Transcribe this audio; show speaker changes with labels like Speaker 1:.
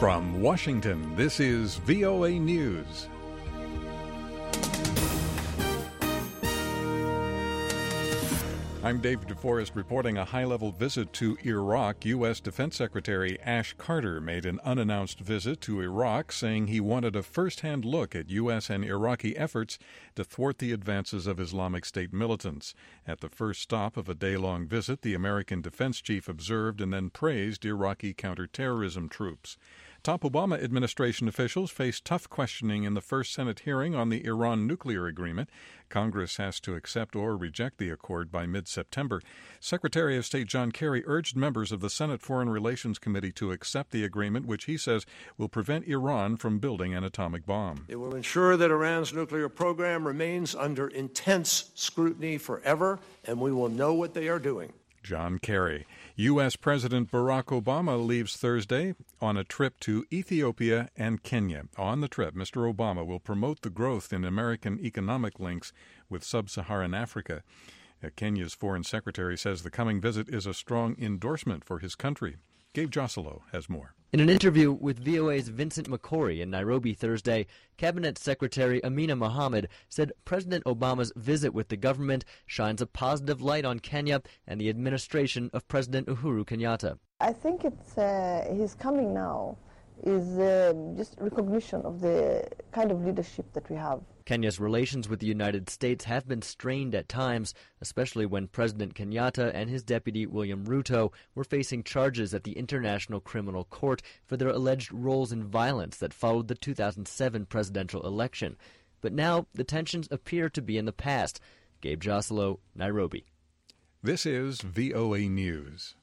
Speaker 1: From Washington, this is VOA News. I'm Dave DeForest reporting a high-level visit to Iraq. U.S. Defense Secretary Ash Carter made an unannounced visit to Iraq, saying he wanted a first-hand look at U.S. and Iraqi efforts to thwart the advances of Islamic State militants. At the first stop of a day-long visit, the American defense chief observed and then praised Iraqi counterterrorism troops. Top Obama administration officials face tough questioning in the first Senate hearing on the Iran nuclear agreement. Congress has to accept or reject the accord by mid-September. Secretary of State John Kerry urged members of the Senate Foreign Relations Committee to accept the agreement, which he says will prevent Iran from building an atomic bomb.
Speaker 2: It will ensure that Iran's nuclear program remains under intense scrutiny forever, and we will know what they are doing.
Speaker 1: John Kerry. U.S. President Barack Obama leaves Thursday on a trip to Ethiopia and Kenya. On the trip, Mr. Obama will promote the growth in American economic links with sub-Saharan Africa. Kenya's foreign secretary says the coming visit is a strong endorsement for his country. Gabe Joselo has more.
Speaker 3: In an interview with VOA's Vincent McCory in Nairobi Thursday, Cabinet Secretary Amina Mohammed said President Obama's visit with the government shines a positive light on Kenya and the administration of President Uhuru Kenyatta.
Speaker 4: I think his coming now is just recognition of the kind of leadership that we have.
Speaker 3: Kenya's relations with the United States have been strained at times, especially when President Kenyatta and his deputy William Ruto were facing charges at the International Criminal Court for their alleged roles in violence that followed the 2007 presidential election. But now the tensions appear to be in the past. Gabe Joselo, Nairobi.
Speaker 1: This is VOA News.